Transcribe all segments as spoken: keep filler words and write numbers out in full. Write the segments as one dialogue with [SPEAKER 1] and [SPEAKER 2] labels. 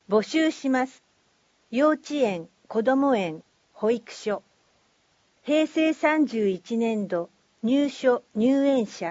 [SPEAKER 1] 募集します。幼稚園、こども園、保育所。へいせいさんじゅういちねんど入所入園者。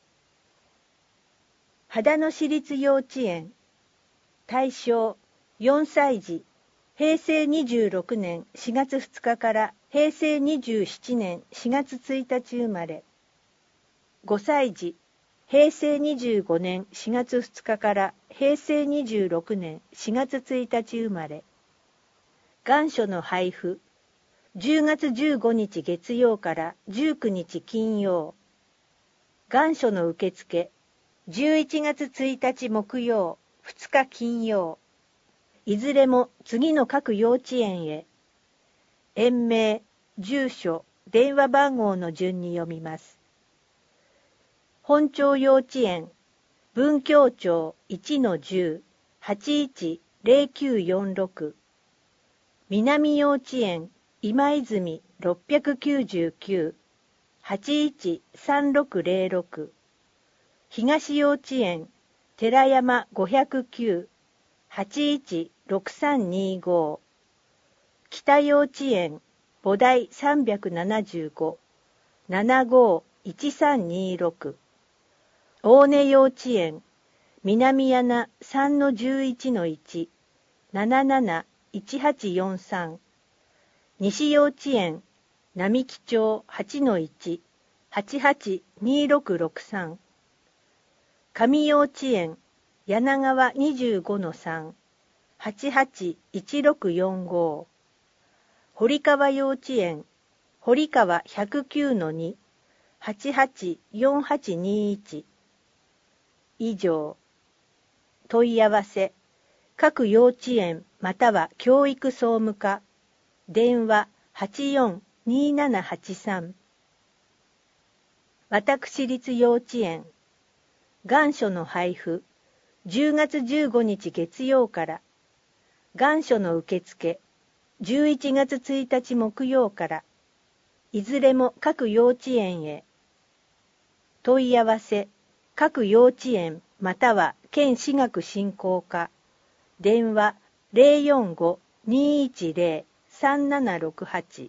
[SPEAKER 1] 秦野市立幼稚園。対象よんさい児。へいせいにじゅうろくねんしがつふつかからへいせいにじゅうななねんしがつついたち生まれ。ごさい児。へいせいにじゅうごねんしがつふつかからへいせいにじゅうろくねんしがつついたち生まれ。願書の配布。じゅうがつじゅうごにち月曜からじゅうくにち金曜。願書の受付。じゅういちがつついたち木曜、ふつか金曜。いずれも次の各幼稚園へ。園名、住所、電話番号の順に読みます。本町幼稚園、文京町 いちのじゅう はちいちゼロきゅうよんろく。南幼稚園、今泉ろっぴゃくきゅうじゅうきゅう はちいちさんろくゼロろく。東幼稚園、寺山ごひゃくきゅう はちいちろくさんにご。北幼稚園、菩提さんびゃくななじゅうご ななごいちさんにろく。大根幼稚園、南柳 さんのじゅういちのいち なななないちはちよんさん。西幼稚園、並木町 はちのいち はちはちにろくろくさん。上幼稚園、柳川 にじゅうごのさん はちはちいちろくよんご。堀川幼稚園、堀川 ひゃくきゅうのに はちはちよんはちにいち。以上。問い合わせ、各幼稚園または教育総務課、電話はちよんにーななはちさん。私立幼稚園、願書の配布、じゅうがつじゅうごにち月曜から、願書の受付、じゅういちがつついたち木曜から、いずれも各幼稚園へ。問い合わせ、各幼稚園または県私学振興課、電話 ゼロよんご にーいちゼロ さんななろくはち。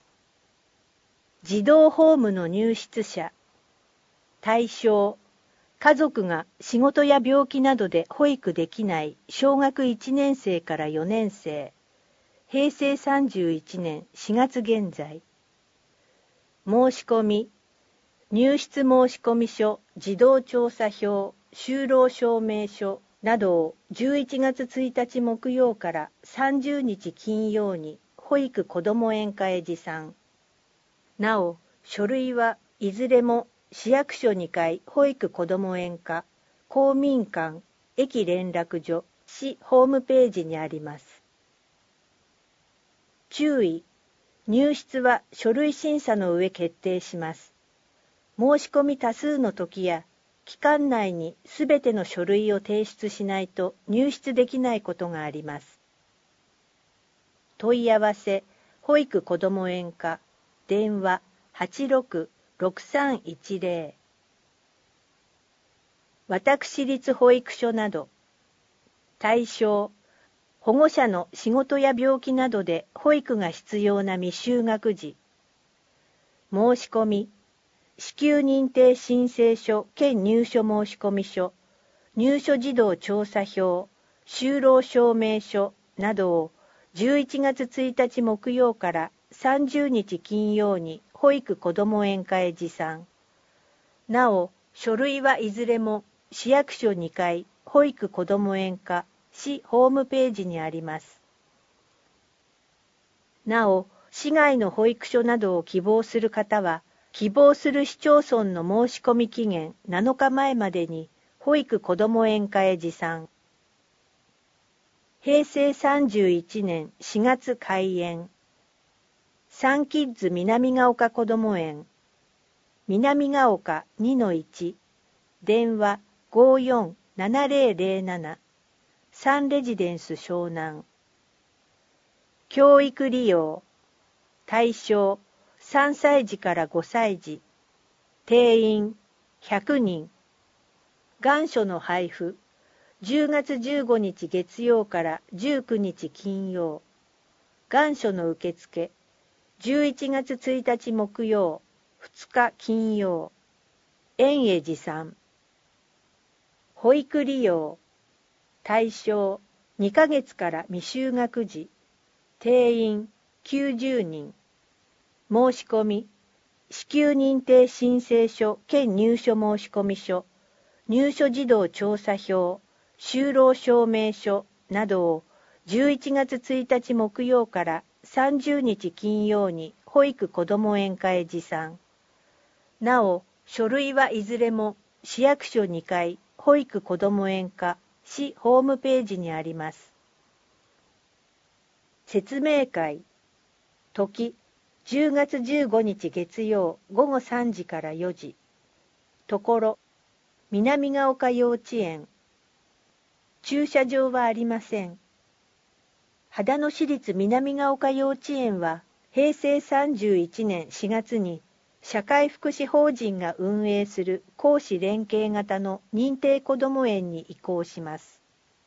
[SPEAKER 1] 児童ホームの入室者。対象、家族が仕事や病気などで保育できない小学いちねんせいからよねんせい。へいせいさんじゅういちねんしがつ現在。申し込み、入室申込書、児童調査票、就労証明書などをじゅういちがつついたち木曜からさんじゅうにち金曜に保育こども園課へ持参。なお、書類はいずれも市役所にかい保育こども園課、公民館、駅連絡所、市ホームページにあります。注意、入室は書類審査の上決定します。申し込み多数の時や、期間内にすべての書類を提出しないと入室できないことがあります。問い合わせ、保育こども園課、電話はちろくろくさんいちゼロ。私立保育所など。対象、保護者の仕事や病気などで保育が必要な未就学児。申し込み、支給認定申請書兼入所申込書、入所児童調査票、就労証明書などをじゅういちがつついたち木曜からさんじゅうにち金曜に保育こども園課へ持参。なお、書類はいずれも市役所にかい保育こども園課、市ホームページにあります。なお、市外の保育所などを希望する方は、希望する市町村の申し込み期限なのかまえまでに保育こども園課へ持参。へいせいさんじゅういちねんしがつ開園。サンキッズ南ヶ丘こども園。南ヶ丘 にのいち。電話ごーよんななゼロゼロなな。サンレジデンス湘南。教育利用。対象さんさい児からごさい児。定員ひゃくにん。願書の配布じゅうがつじゅうごにち月曜からじゅうくにち金曜。願書の受付。じゅういちがつついたち木曜、ふつか金曜。園へ持参。保育利用。対象にかげつから未就学児。定員きゅうじゅうにん。申し込み。支給認定申請書兼入所申込書、入所児童調査票、就労証明書などをじゅういちがつついたち木曜からさんじゅうにち金曜に保育こども園課へ持参。なお、書類はいずれも市役所にかい保育こども園課市ホームページにあります。説明会。時じゅうがつじゅうごにち月曜ごごさんじからよじ。ところ、南ヶ丘幼稚園。駐車場はありません。秦野市立南ヶ丘幼稚園は、へいせいさんじゅういちねんしがつに、社会福祉法人が運営する公私連携型の認定こども園に移行します。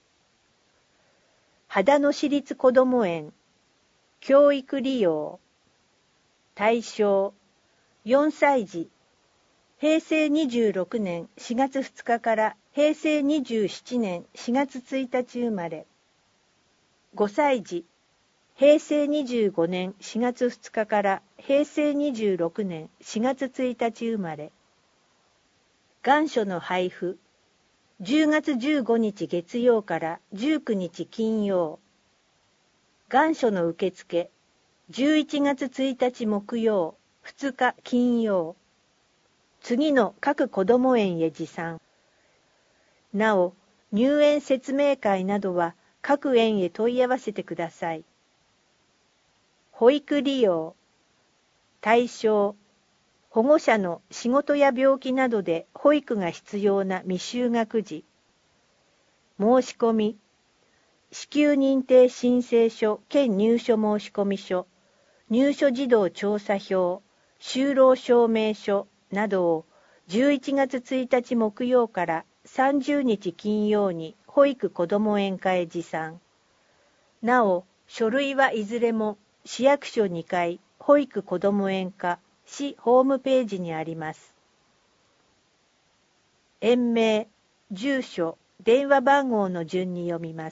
[SPEAKER 1] 秦野市立こども園。教育利用。対象よんさい児。へいせいにじゅうろくねんしがつふつかからへいせいにじゅうななねんしがつついたち生まれ。ごさい児。へいせいにじゅうごねんしがつふつかからへいせいにじゅうろくねんしがつついたち生まれ。願書の配布。じゅうがつじゅうごにち月曜からじゅうくにち金曜。願書の受付。じゅういちがつついたち木曜、ふつか金曜。次の各こども園へ持参。なお、入園説明会などは各園へ問い合わせてください。保育利用。対象。保護者の仕事や病気などで保育が必要な未就学児。申し込み。支給認定申請書兼入所申込書、入所児童調査票、就労証明書などをじゅういちがつついたち木曜からさんじゅうにち金曜に保育こども園課へ持参。なお、書類はいずれも市役所にかい保育こども園課市ホームページにあります。園名、住所、電話番号の順に読みます。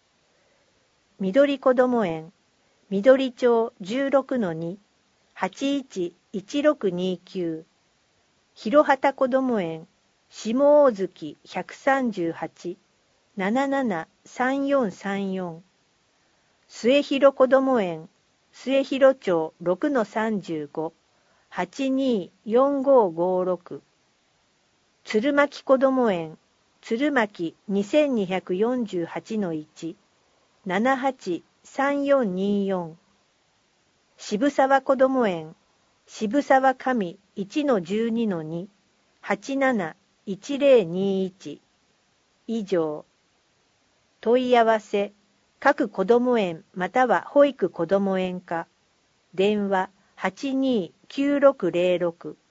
[SPEAKER 1] 緑こども園、緑町 じゅうろくのに、はちいちいちろくにきゅう。広畑こども園、下大月ひゃくさんじゅうはち、ななななさんよんさんよん。末広こども園、末広町 ろくのさんじゅうご、はちによんごごろく。鶴巻こども園、鶴巻にせんにひゃくよんじゅうはちのいち、ななはちさんよんによん。渋沢こども園、渋沢上 いちのじゅうにのに、はちなないちぜろにいち。以上。問い合わせ、各こども園または保育こども園課。電話はちにきゅうろくぜろろく。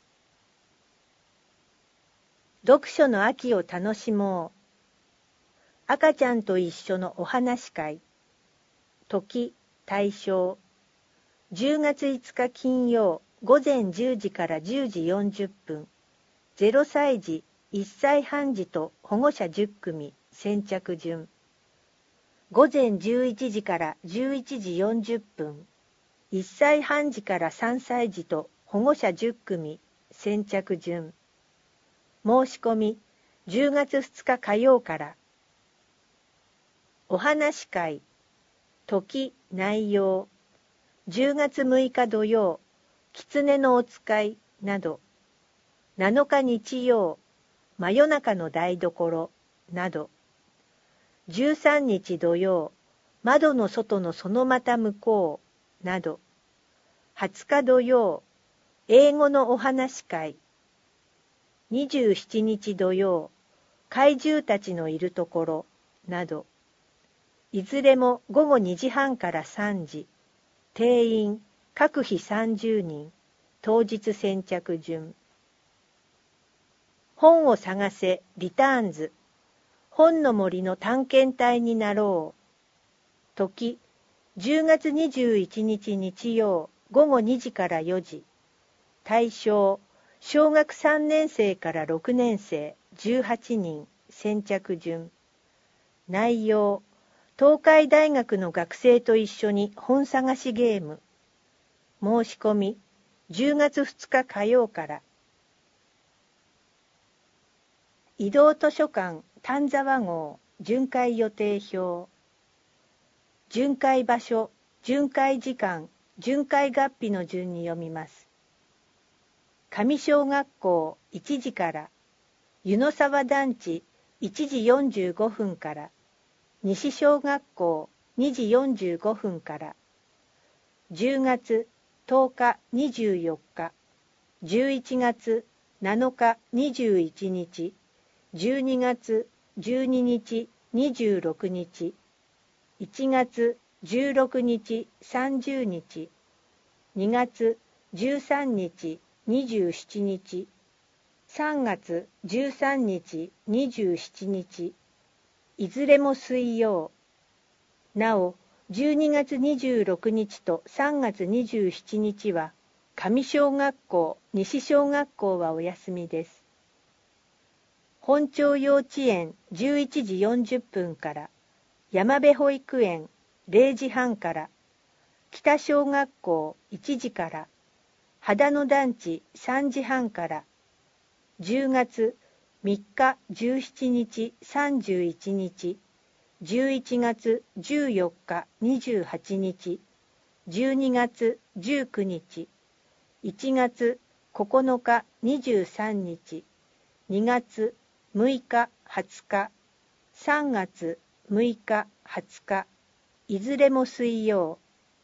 [SPEAKER 1] 読書の秋を楽しもう。赤ちゃんと一緒のお話会。時、対象。じゅうがついつか金曜、ごぜんじゅうじからじゅうじよんじゅっぷん。ぜろさい児、いっさいはん児と保護者じゅっくみ、先着順。ごぜんじゅういちじからじゅういちじよんじゅっぷん。いっさいはん児からさんさい児と保護者じゅっくみ、先着順。申し込み、じゅうがつふつか火曜から。お話会。時、内容。じゅうがつむいか土曜、狐のお使いなど。なのか日曜、真夜中の台所など。じゅうさんにち土曜、窓の外のそのまた向こうなど。はつか土曜、英語のお話会。にじゅうしちにち土曜、怪獣たちのいるところなど。いずれもごごにじはんからさんじ。定員、各日さんじゅうにん、当日先着順。本を探せ、リターンズ。 本の森の探検隊になろう。時、じゅうがつにじゅういちにち日曜ごごにじからよじ。対象、小学さんねんせいからろくねんせいじゅうはちにん、先着順。内容、東海大学の学生と一緒に本探しゲーム。申し込み、じゅうがつふつか火曜から。移動図書館丹沢号巡回予定表。巡回場所、巡回時間、巡回合否の順に読みます。上小学校いちじから、湯の沢団地いちじよんじゅうごふんから、西小学校にじよんじゅうごふんから、じゅうがつとおかにじゅうよっか、じゅういちがつなのかにじゅういちにち、じゅうにがつじゅうににちにじゅうろくにち、いちがつじゅうろくにちさんじゅうにち、にがつじゅうさんにちにじゅうしちにち、さんがつじゅうさんにちにじゅうしちにち、いずれも水曜。なお、じゅうにがつにじゅうろくにちとさんがつにじゅうしちにちは、上小学校、西小学校はお休みです。本町幼稚園じゅういちじよんじゅっぷんから、山辺保育園れいじはんから、北小学校いちじから、秦野団地さんじはんから、じゅうがつみっかじゅうしちにちさんじゅういちにち、じゅういちがつじゅうよっかにじゅうはちにち、じゅうにがつじゅうくにち、いちがつここのかにじゅうさんにち、にがつむいかはつか、さんがつむいかはつか、いずれも水曜。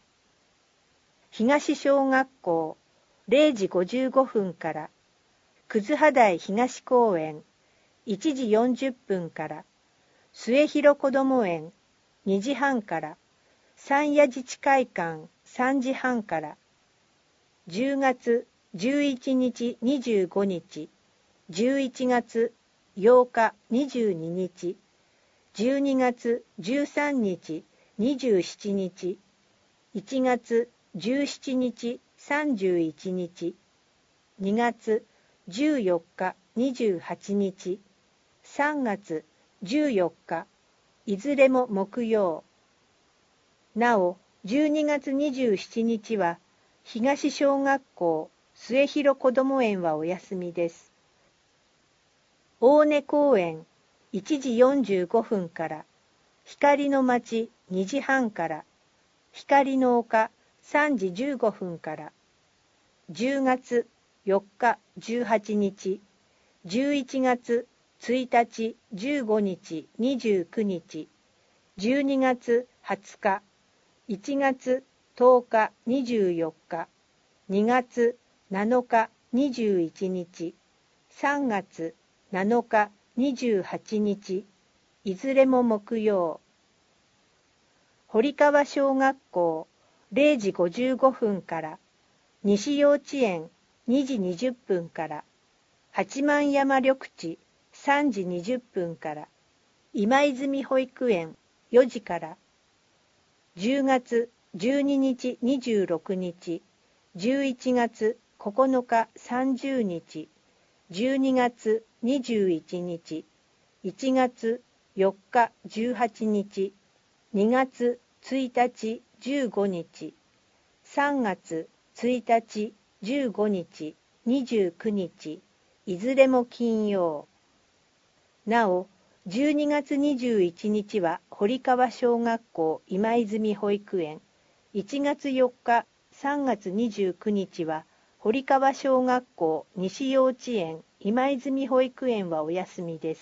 [SPEAKER 1] 東小学校れいじごじゅうごふんから、葛葉台東公園いちじよんじゅっぷんから、末広こども園にじはんから、山谷自治会館さんじはんから、じゅうがつじゅういちにちにじゅうごにち、じゅういちがつようかにじゅうににち、じゅうにがつじゅうさんにちにじゅうしちにち、いちがつじゅうしちにちさんじゅういちにち、にがつじゅうよっかにじゅうはちにち、さんがつじゅうよっか、いずれも木曜。なお、じゅうにがつにじゅうしちにちは、東小学校末広こども園はお休みです。大根公園いちじよんじゅうごふんから、光の町にじはんから、光の丘さんじじゅうごふんから、じゅうがつよっかじゅうはちにち、じゅういちがつついたちじゅうごにちにじゅうくにち、じゅうにがつはつか、いちがつとおかにじゅうよっか、にがつなのかにじゅういちにち、さんがつなのかにじゅうはちにち、いずれも木曜。堀川小学校れいじごじゅうごふんから、西幼稚園にじにじゅっぷんから、八幡山緑地さんじにじゅっぷんから、今泉保育園よじから、じゅうがつじゅうににちにじゅうろくにち、じゅういちがつここのかさんじゅうにち、じゅうにがつにじゅういちにち、いちがつよっかじゅうはちにち、にがつついたちじゅうごにち、さんがつついたちじゅうごにちにじゅうくにち、いずれも金曜。なお、じゅうにがつにじゅういちにちは堀川小学校今泉保育園、いちがつよっかさんがつにじゅうくにちは堀川小学校西幼稚園今泉保育園はお休みです。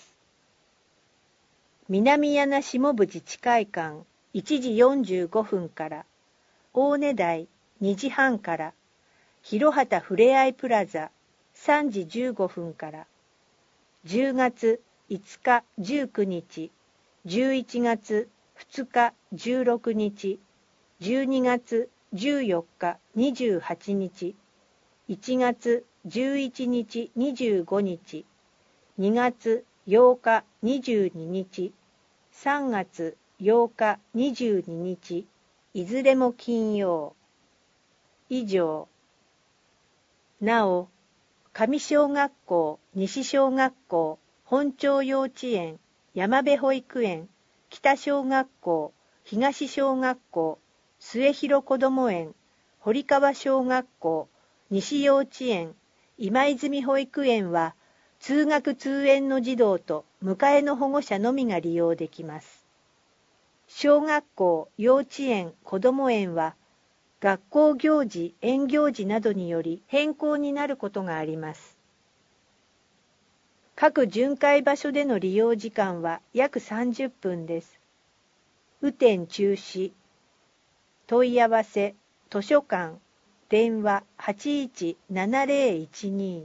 [SPEAKER 1] 南柳下部自治会館いちじよんじゅうごふんから、大根台にじはんから、広畑ふれあいプラザさんじじゅうごふんから、じゅうがついつかじゅうくにち、じゅういちがつふつかじゅうろくにち、じゅうにがつじゅうよっかにじゅうはちにち、いちがつじゅういちにちにじゅうごにち、にがつようかにじゅうににち、さんがつようかにじゅうににち、いずれも金曜。以上。なお、上小学校、西小学校、本町幼稚園、山辺保育園、北小学校、東小学校、末広こども園、堀川小学校、西幼稚園、今泉保育園は、通学通園の児童と迎えの保護者のみが利用できます。小学校、幼稚園、こども園は、学校行事、園行事などにより変更になることがあります。各巡回場所での利用時間は約さんじゅっぷんです。雨天中止。問い合わせ、図書館、電話 はちいちななぜろいちに。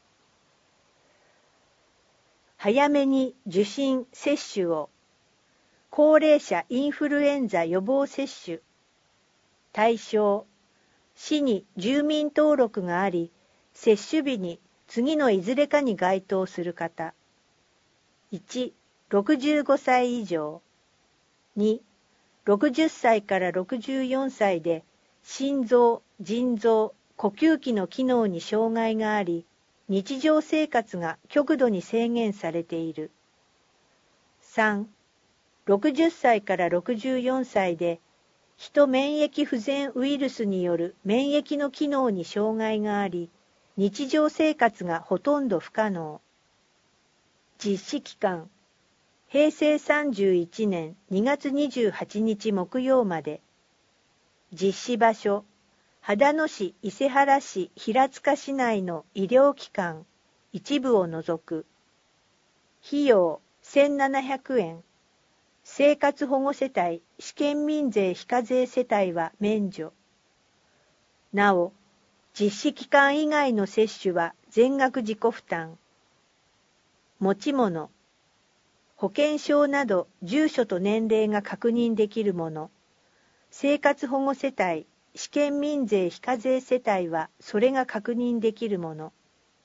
[SPEAKER 1] 早めに受診・接種を。高齢者インフルエンザ予防接種。対象、市に住民登録があり、接種日に次のいずれかに該当する方。いち、ろくじゅうごさい以上。に、ろくじゅっさいからろくじゅうよんさいで心臓、腎臓、呼吸器の機能に障害があり、日常生活が極度に制限されている。さん、ろくじゅっさいからろくじゅうよんさいでヒト免疫不全ウイルスによる免疫の機能に障害があり、日常生活がほとんど不可能。実施期間、へいせいさんじゅういちねんにがつにじゅうはちにち木曜まで。実施場所、秦野市、伊勢原市、平塚市内の医療機関、一部を除く。費用、せんななひゃくえん。生活保護世帯、試験民税非課税世帯は免除。なお、実施期間以外の接種は全額自己負担。持ち物、保険証など住所と年齢が確認できるもの。生活保護世帯、試験民税非課税世帯はそれが確認できるもの。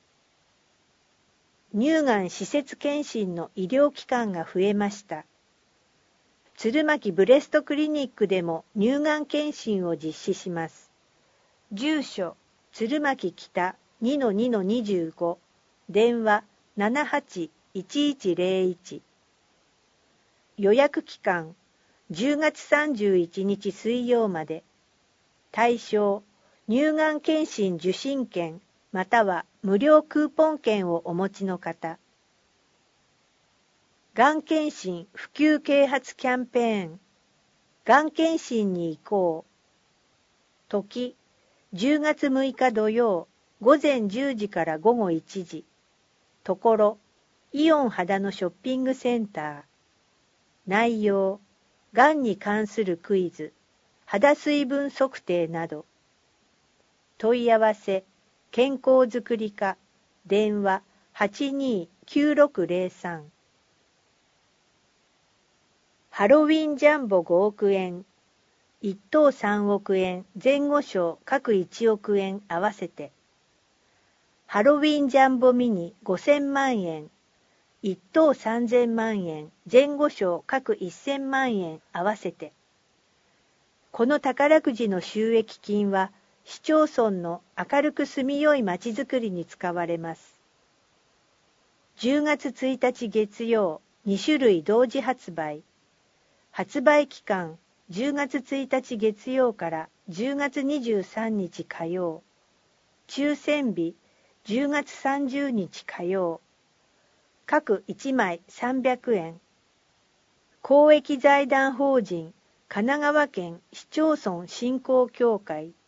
[SPEAKER 1] 乳がん施設検診の医療機関が増えました。鶴巻ブレストクリニックでも乳がん検診を実施します。住所、鶴巻北 にのにのにじゅうご、電話 ななはちいちいちぜろいち。予約期間、じゅうがつさんじゅういちにち水曜まで。対象、乳がん検診受診券または無料クーポン券をお持ちの方。がん検診普及啓発キャンペーン。がん検診に行こう。時、じゅうがつむいか土曜、ごぜんじゅうじからごごいちじ。ところ、イオン秦野ショッピングセンター。内容、がんに関するクイズ、肌水分測定など。問い合わせ、健康づくり課、電話 はちにーきゅうろくぜろさん。ハロウィンジャンボごおくえん、いっとうさんおくえん、前後賞各いちおくえん合わせて。ハロウィンジャンボミニごせんまんえん、いっとうさんぜんまんえん、前後賞各せんまんえん合わせて。この宝くじの収益金は、市町村の明るく住みよいまちづくりに使われます。じゅうがつついたち月曜、にしゅるい同時発売。発売期間、じゅうがつついたち月曜からじゅうがつにじゅうさんにち火曜。抽選日、じゅうがつさんじゅうにち火曜。各いちまいさんびゃくえん。公益財団法人神奈川県市町村振興協会